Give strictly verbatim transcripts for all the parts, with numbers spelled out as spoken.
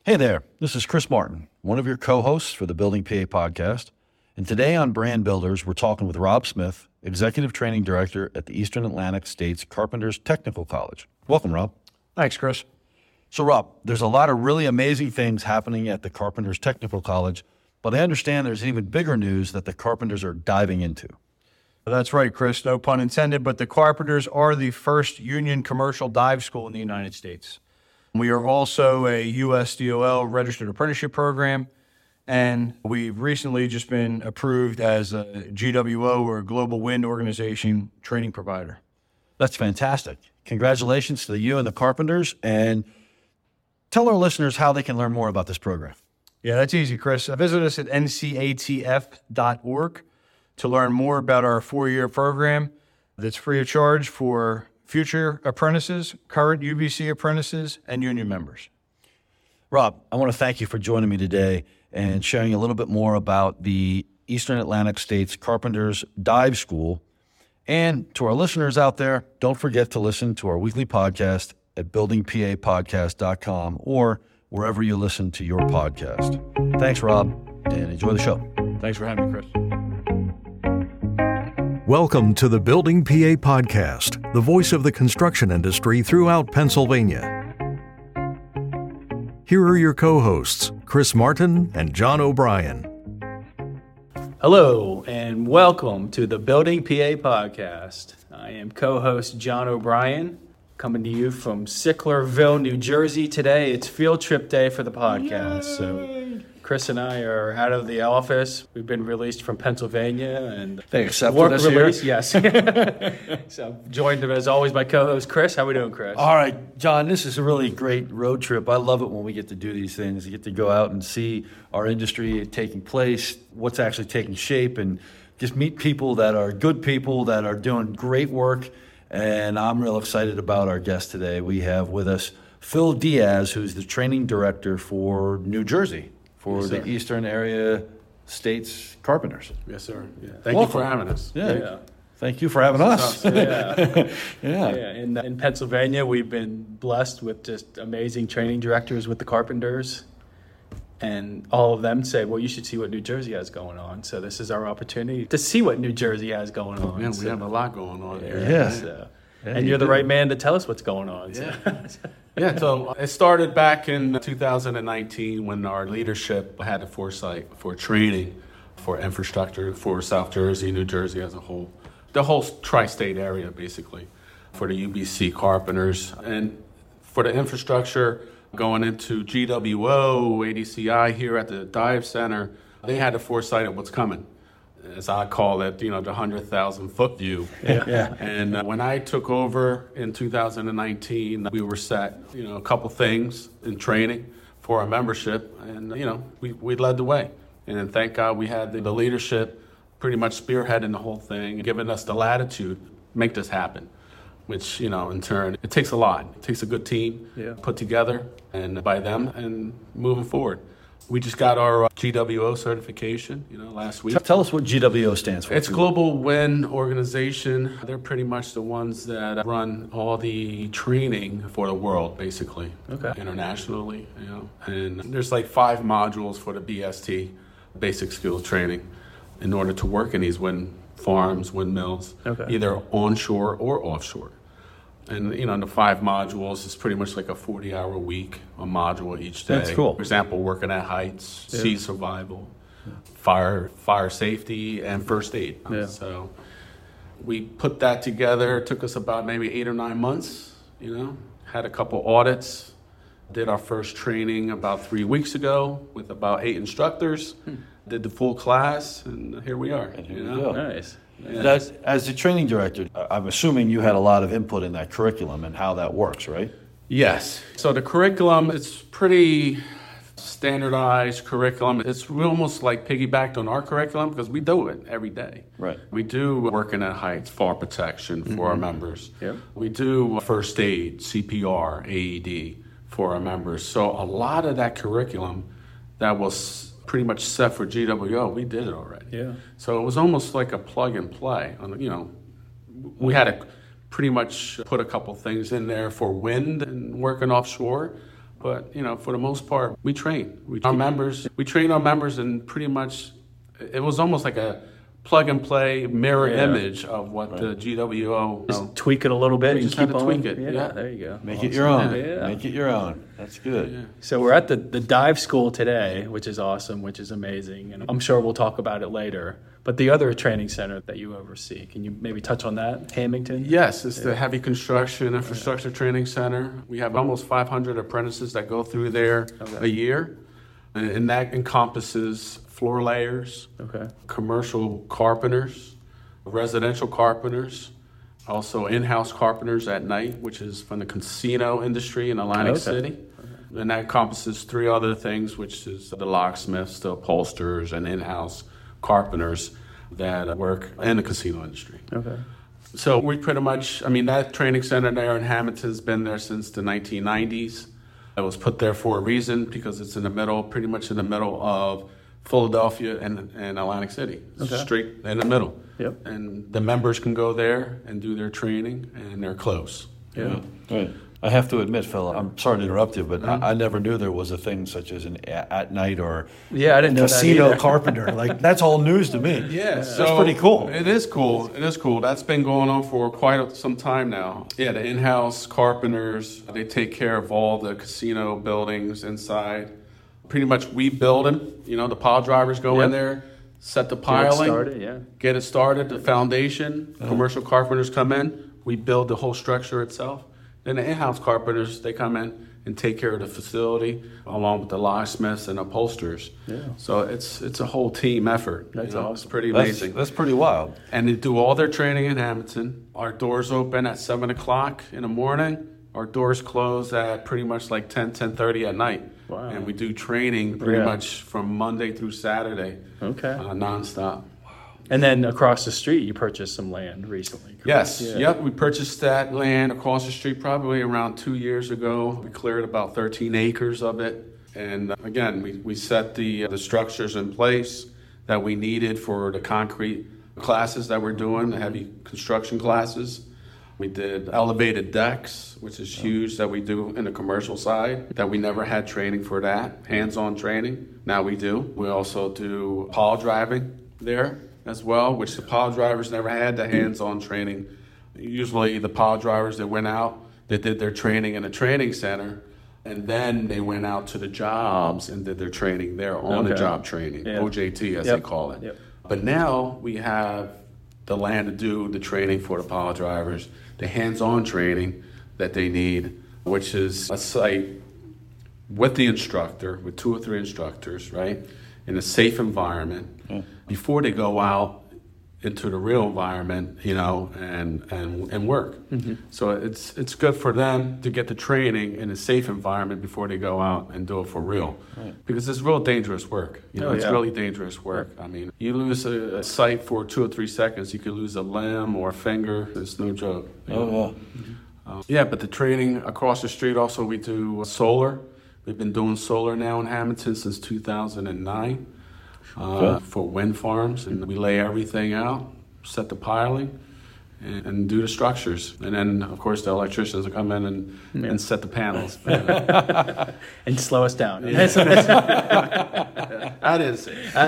Hey there, this is Chris Martin, one of your co-hosts for the Building P A podcast. And today on Brand Builders, we're talking with Rob Smith, Executive Training Director at the Eastern Atlantic States Carpenters Technical College. Welcome, Rob. Thanks, Chris. So, Rob, there's a lot of really amazing things happening at the Carpenters Technical College, but I understand there's even bigger news that the Carpenters are diving into. That's right, Chris. No pun intended, but the Carpenters are the first union commercial dive school in the United States. We are also a U S D O L registered apprenticeship program, and we've recently just been approved as a G W O, or Global Wind Organization, training provider. That's fantastic. Congratulations to you and the Carpenters, and tell our listeners how they can learn more about this program. Yeah, that's easy, Chris. Visit us at N C A T F dot org to learn more about our four-year program that's free of charge for future apprentices, current U B C apprentices, and union members. Rob, I want to thank you for joining me today and sharing a little bit more about the Eastern Atlantic States Carpenters Dive School. And to our listeners out there, don't forget to listen to our weekly podcast at building p a podcast dot com or wherever you listen to your podcast. Thanks, Rob, and enjoy the show. Thanks for having me, Chris. Welcome to the Building P A podcast, the voice of the construction industry throughout Pennsylvania. Here are your co-hosts, Chris Martin and John O'Brien. Hello, and welcome to the Building P A podcast. I am co-host John O'Brien, coming to you from Sicklerville, New Jersey today. It's field trip day for the podcast. Yay! So Chris and I are out of the office. We've been released from Pennsylvania, and they accepted work us release. Here? Yes. So joined as always by co-host Chris. How we doing, Chris? All right, John. This is a really great road trip. I love it when we get to do these things. You get to go out and see our industry taking place, what's actually taking shape, and just meet people that are good people that are doing great work. And I'm real excited about our guest today. We have with us Phil Diaz, who's the training director for New Jersey, for yes, the sir. Eastern Area States Carpenters. Yes, sir. Yeah. Thank Welcome. you for having us. Yeah. Yeah. Thank you for having us. Yeah. yeah. Yeah. In, in Pennsylvania, we've been blessed with just amazing training directors with the Carpenters. And all of them say, well, you should see what New Jersey has going on. So this is our opportunity to see what New Jersey has going on. Man, we so, have a lot going on here. Yeah. So, Yeah, and you you're the do. right man to tell us what's going on. So. Yeah. Yeah, so it started back in two thousand nineteen when our leadership had the foresight for training for infrastructure for South Jersey, New Jersey as a whole, the whole tri-state area basically, for the U B C Carpenters. And for the infrastructure going into G W O, A D C I here at the Dive Center, they had the foresight of what's coming. As I call it, you know, the one hundred thousand foot view. Yeah. Yeah. And uh, when I took over in two thousand nineteen, we were set, you know, a couple things in training for our membership. And, you know, we, we led the way. And then thank God we had the, the leadership pretty much spearheading the whole thing, giving us the latitude to make this happen, which, you know, in turn, it takes a lot. It takes a good team Yeah. put together and by them and moving forward. We just got our uh, G W O certification, you know, last week. Tell us what G W O stands for. It's Global Wind Organization. They're pretty much the ones that run all the training for the world, basically, Okay. internationally. You know, and there's like five modules for the B S T, basic skills training, in order to work in these wind farms, windmills, Okay. either onshore or offshore. And, you know, the five modules is pretty much like a forty-hour week, a module each day. That's cool. For example, working at heights, Yeah. sea survival, fire fire safety, and first aid. Yeah. So we put that together. It took us about maybe eight or nine months, you know, had a couple audits, did our first training about three weeks ago with about eight instructors, did the full class, and here we are. And here you we know? go. Nice. Yeah. As, as the training director, I'm assuming you had a lot of input in that curriculum and how that works, right? Yes. So the curriculum, it's pretty standardized curriculum. It's almost like piggybacked on our curriculum because we do it every day. Right. We do working at heights, fall protection for Mm-hmm. our members. Yep. We do first aid, C P R, A E D for our members. So a lot of that curriculum that was pretty much set for G W O, we did it already. Yeah. So it was almost like a plug and play. On, you know, we had to pretty much put a couple things in there for wind and working offshore, But, you know, for the most part, we train. We, our members, we train our members, and pretty much it was almost like a plug and play mirror Yeah. image of what right. the G W O. Just you know, tweak it a little bit. We and just keep had to on. tweak it. Yeah, Yeah. there you go. Make Awesome. it your own. Yeah. Make it your own. That's good. Yeah. So we're at the, the dive school today, which is awesome, which is amazing. And I'm sure we'll talk about it later. But the other training center that you oversee, can you maybe touch on that, Hamilton? Yes, it's the Heavy Construction Infrastructure Training Center. We have almost five hundred apprentices that go through there Okay. a year. And, and that encompasses floor layers, Okay. commercial carpenters, residential carpenters, also in-house carpenters at night, which is from the casino industry in Atlantic Okay. City. And that encompasses three other things, which is the locksmiths, the upholsterers, and in-house carpenters that work in the casino industry. Okay. So we pretty much, I mean, that training center there in Hamilton's been there since the nineteen nineties. It was put there for a reason because it's in the middle, pretty much in the middle of Philadelphia and, and Atlantic City. It's Okay. straight in the middle. Yep. And the members can go there and do their training, and they're close. Yeah. Right. I have to admit, Phil, I'm sorry to interrupt you, but Mm-hmm. I, I never knew there was a thing such as an a- at night or Yeah, I didn't know that casino either. carpenter. Like, that's all news to me. Yeah, That's pretty cool. It is cool. It is cool. That's been going on for quite some time now. Yeah, the in-house carpenters, they take care of all the casino buildings inside. Pretty much we build them. You know, the pile drivers go in Yep. there, set the Get it piling, started, yeah. get it started, the foundation. Commercial carpenters come in. We build the whole structure itself. Then the in-house carpenters, they come in and take care of the facility along with the locksmiths and upholsterers. Yeah. So it's it's a whole team effort. That's you know? awesome. It's pretty That's, amazing. that's pretty wild. And they do all their training in Hamilton. Our doors open at seven o'clock in the morning. Our doors close at pretty much like ten, ten thirty at night. Wow. And we do training pretty Yeah. much from Monday through Saturday, Okay. uh, nonstop. And then across the street, you purchased some land recently. correct? Yes, Yeah. yep. We purchased that land across the street probably around two years ago. We cleared about thirteen acres of it. And uh, again, we, we set the, uh, the structures in place that we needed for the concrete classes that we're doing, the heavy construction classes. We did elevated decks, which is huge that we do in the commercial side, that we never had training for that, hands-on training. Now we do. We also do pile driving there as well, which the pile drivers never had the hands-on training. Usually the pile drivers that went out, they did their training in a training center, and then they went out to the jobs and did their training there on the Okay. job training, Yeah. O J T as Yep. they call it. Yep. But now we have the land to do the training for the pile drivers, the hands-on training that they need, which is a site with the instructor, with two or three instructors, right, in a safe environment before they go out into the real environment, you know, and and and work. Mm-hmm. So it's it's good for them to get the training in a safe environment before they go out and do it for real, because it's real dangerous work. You know, Oh, it's yeah. really dangerous work. I mean, you lose a, a sight for two or three seconds, you could lose a limb or a finger. It's no joke. you know. Oh, yeah. Uh, yeah, but the training across the street also we do solar. We've been doing solar now in Hamilton since two thousand nine uh, for wind farms, and we lay everything out, set the piling, and, and do the structures. And then, of course, the electricians will come in and, and set the panels. And slow us down. I didn't say it.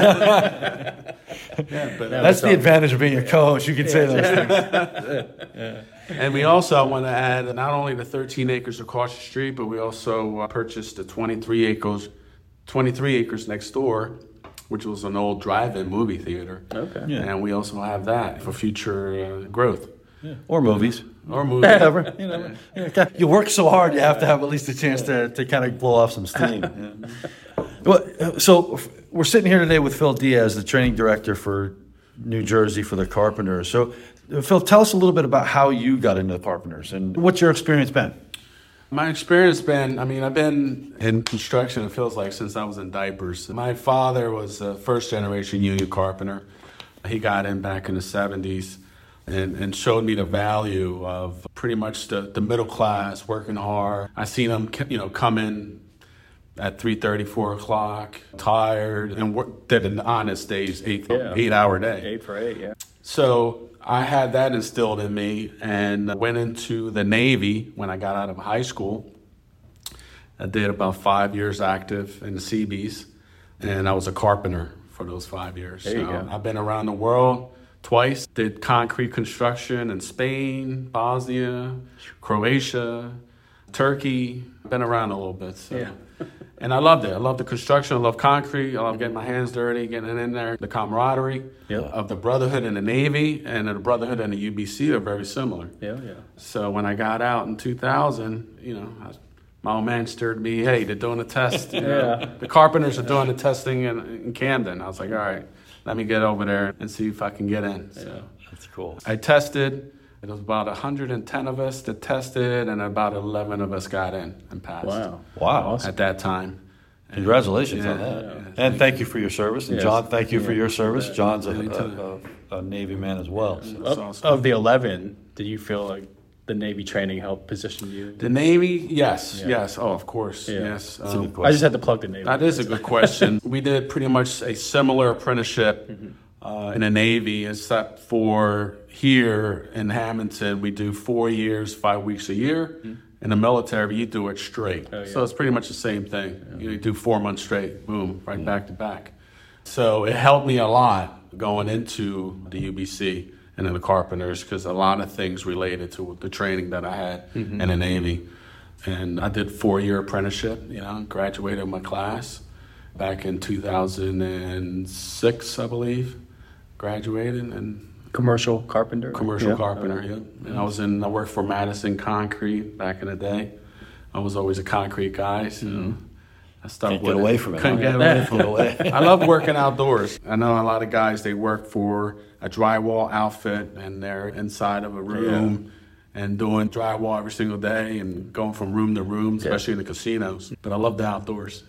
Yeah, but, uh, That's the advantage of being a co-host. You can say those things. And we also want to add not only the thirteen acres across the street, but we also uh, purchased the twenty-three acres, twenty-three acres next door, which was an old drive-in movie theater. Okay. Yeah. And we also have that for future uh, growth. Or movies. Or movie. Whatever. You know, yeah, you work so hard, you have to have at least a chance to, to kind of blow off some steam. Yeah. Well, uh, so f- we're sitting here today with Phil Diaz, the training director for New Jersey for the Carpenters. So, uh, Phil, tell us a little bit about how you got into the Carpenters and what's your experience been? My experience been, I mean, I've been in construction, it feels like, since I was in diapers. My father was a first-generation union carpenter. He got in back in the seventies and, and showed me the value of pretty much the, the middle class, working hard. I seen him, you know, come in at three thirty, four o'clock, tired, and work, did an honest day's eight, Yeah. eight-hour day. Eight for eight, yeah. So I had that instilled in me and went into the Navy when I got out of high school. I did about five years active in the Seabees, and I was a carpenter for those five years. There you So go. I've been around the world twice. Did concrete construction in Spain, Bosnia, Croatia, Turkey. Been around a little bit. So. Yeah. And I loved it. I love the construction. I love concrete. I love getting my hands dirty, getting in there. The camaraderie Yep. of the brotherhood in the Navy and the brotherhood in the U B C are very similar. Yeah, yeah. So when I got out in two thousand, you know, I, my old man stirred me, hey, they're doing a test. You know, Yeah. the carpenters are doing the testing in, in Camden. I was like, all right, let me get over there and see if I can get in. So That's cool. I tested. It was about one hundred ten of us that tested, and about eleven of us got in and passed. Wow. Wow. At that time. Congratulations Yeah, on that. yeah. And thank you for your service. And Yes. John, thank you for Yeah. your service. John's a, Anytime. a, a, a Navy man as well. so. That's Of, awesome. of the eleven, did you feel like the Navy training helped position you? The Navy, yes, Yeah. yes. Oh, of course, Yeah. yes. That's a Um, good I question. just had to plug the Navy. That is a good question. We did pretty much a similar apprenticeship uh, in the Navy, except for here in Hamilton, we do four years, five weeks a year. In the military, you do it straight. Oh, yeah. So it's pretty much the same thing. You, know, you do four months straight, boom, right back to back. So it helped me a lot going into the U B C and then the Carpenters, because a lot of things related to the training that I had in the Navy. And I did four-year apprenticeship, you know, graduated my class back in two thousand six, I believe. Graduated and Commercial carpenter? commercial Yeah. carpenter, yeah. And I was in, I worked for Madison Concrete back in the day. I was always a concrete guy, so I stuck Can't with get away from it, Couldn't huh? get away from Get it. away. I love working outdoors. I know a lot of guys, they work for a drywall outfit and they're inside of a room and doing drywall every single day and going from room to room, especially in the casinos. But I love the outdoors.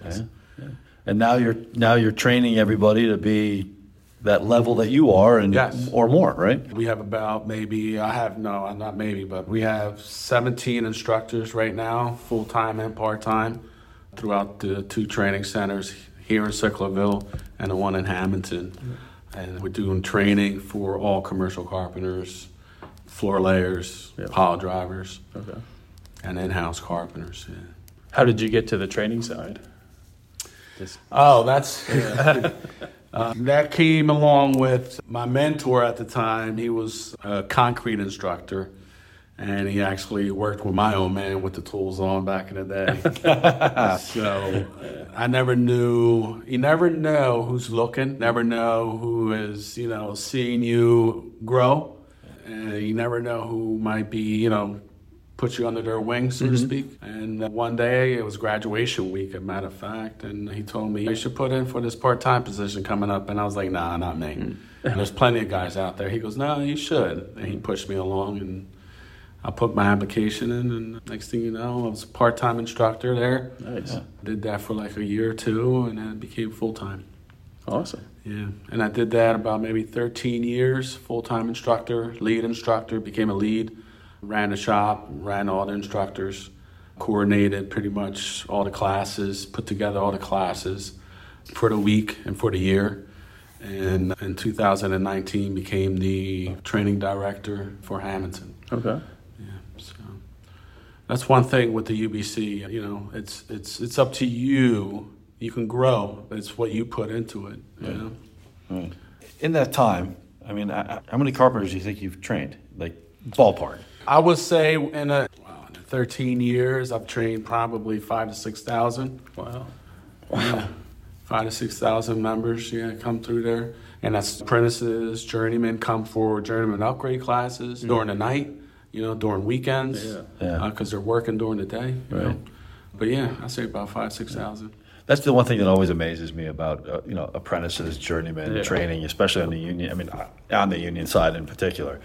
And now you're now you're training everybody to be that level that you are, and Yes. or more, right? We have about maybe, I have, no, not maybe, but we have seventeen instructors right now, full-time and part-time, throughout the two training centers here in Sicklerville and the one in Hamilton. And we're doing training for all commercial carpenters, floor layers, Yeah. pile drivers, Okay. and in-house carpenters. Yeah. How did you get to the training side? Just, Oh, that's uh, that came along with my mentor at the time. He was a concrete instructor, and he actually worked with my old man with the tools on back in the day. So uh, I never knew. You never know who's looking. Never know who is, you know, seeing you grow. And you never know who might be, you know, put you under their wing, so to speak. And uh, one day, it was graduation week, as a matter of fact, and he told me, you should put in for this part-time position coming up. And I was like, nah, not me. And there's plenty of guys out there. He goes, no, you should. And he pushed me along, and I put my application in, and next thing you know, I was a part-time instructor there. nice. Did that for like a year or two, and then it became full-time. Awesome. Yeah, and I did that about maybe thirteen years, full-time instructor, lead instructor, became a lead, ran the shop, ran all the instructors, coordinated pretty much all the classes, put together all the classes for the week and for the year. And in two thousand nineteen became the training director for Hamilton. Okay. Yeah, so that's one thing with the U B C. You know, it's it's it's up to you. You can grow. It's what you put into it. You know. In that time, I mean, I, I- how many carpenters do you think you've trained? Like ballpark. I would say in a wow, in thirteen years, I've trained probably five to six thousand. Wow. Yeah, five to six thousand members. Yeah, come through there, and that's apprentices, journeymen come for journeyman upgrade classes during the night. You know, during weekends. Yeah. Yeah. Because they're working during the day. You Right. know? But yeah, I say about five six thousand. That's the one thing that always amazes me about uh, you know apprentices, journeymen Yeah. training, especially on the union. I mean, uh, on the union side in particular,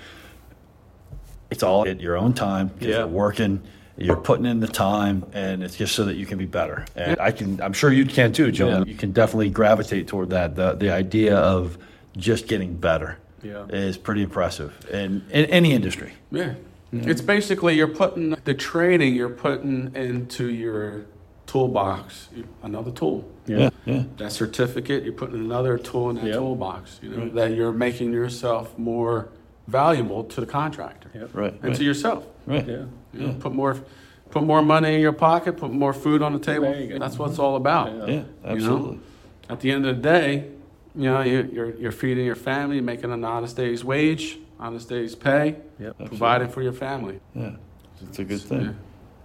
it's all at your own time. 'Cause Yeah. You're working, you're putting in the time, and it's just so that you can be better. And I can, I'm sure you can too, Joe. Yeah. You can definitely gravitate toward that. The the idea of just getting better Yeah. is pretty impressive in, in any industry. Yeah. It's basically you're putting the training you're putting into your toolbox, another tool. Yeah. yeah. That certificate, you're putting another tool in that Yep. toolbox, you know, that you're making yourself more valuable to the contractor Yep. Right. and Right. to yourself. right. Yeah. You know, put more put more money in your pocket, put more food on the table. There you go. That's what it's all about. Yeah, you know? absolutely. At the end of the day, you know, you're, you're, you're feeding your family, making an honest day's wage, honest day's pay, Yep. providing for your family. Yeah, it's a good thing. Yeah.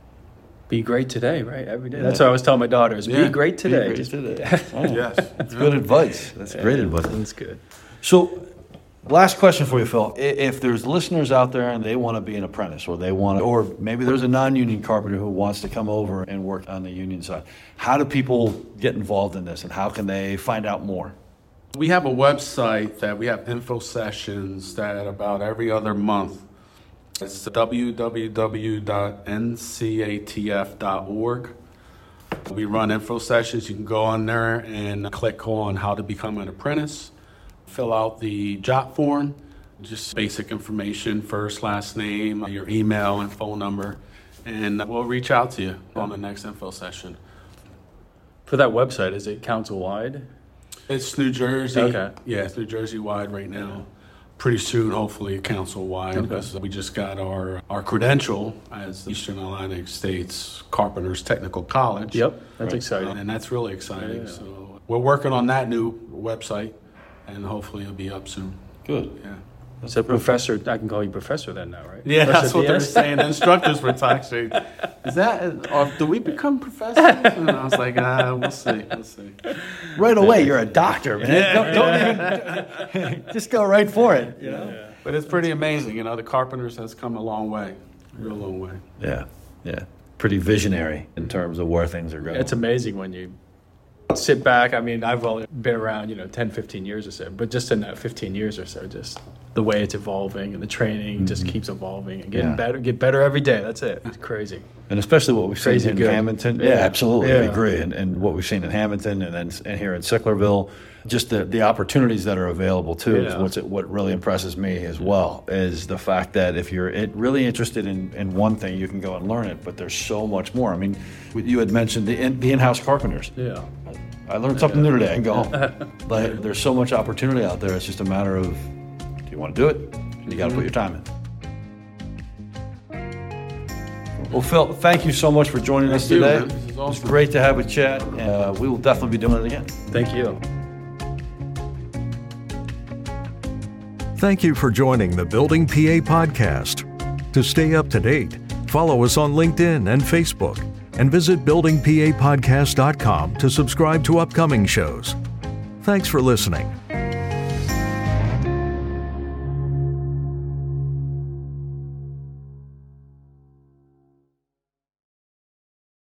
Be great today, right? Every day. That's what I always tell my daughters. Yeah. Be great Be today. great Just- today. Oh, Yes. That's good advice. That's great advice. That's good. So, last question for you, Phil. I- If there's listeners out there and they want to be an apprentice, or they want to, or maybe there's a non-union carpenter who wants to come over and work on the union side, how do people get involved in this, and how can they find out more? We have a website that we have info sessions that about every other month. It's w w w dot n c a t f dot org. We run info sessions. You can go on there and click on how to become an apprentice, fill out the job form, just basic information, first, last name, your email and phone number, and we'll reach out to you on the next info session. For that website, is it council-wide? It's New Jersey. Okay. Yeah, it's New Jersey wide right now. Pretty soon, hopefully, council wide, because we just got our, our credential as the Eastern Atlantic States Carpenters Technical College. Yep, that's exciting. And that's really exciting. Yeah. So we're working on that new website, and hopefully it'll be up soon. Good. Yeah. So professor, I can call you professor then now, right? Yeah, Professor that's what they're Diaz? saying. The instructors were talking. Is that, or do we become professors? And I was like, ah, we'll see, we'll see. Right away, you're a doctor, man. Don't, don't even, just go right for it. You know? But it's pretty amazing. You know, the Carpenters has come a long way, a real long way. Yeah, yeah. Pretty visionary in terms of where things are going. It's amazing when you sit back. I mean, I've only been around, you know, ten, fifteen years or so, but just in that fifteen years or so, just the way it's evolving and the training just keeps evolving and getting Yeah. better, get better every day. That's it. It's crazy. And especially what we've seen Crazy in good. Hamilton. Yeah, Yeah. absolutely. I Yeah. agree. And, and what we've seen in Hamilton and then and here in Sicklerville, just the, the opportunities that are available too. Is Yeah. what's it, what really impresses me as well is the fact that if you're it, really interested in, in one thing, you can go and learn it. But there's so much more. I mean, you had mentioned the, in, the in-house carpenters. Yeah. I learned something new today. I can go home. But there's so much opportunity out there. It's just a matter of, do you want to do it? You got to put your time in. Well, Phil, thank you so much for joining us Thank you, today. man. This is It was awesome. great to have a chat. Uh, we will definitely be doing it again. Thank you. Thank you for joining the Building P A podcast. To stay up to date, follow us on LinkedIn and Facebook, and visit building p a podcast dot com to subscribe to upcoming shows. Thanks for listening.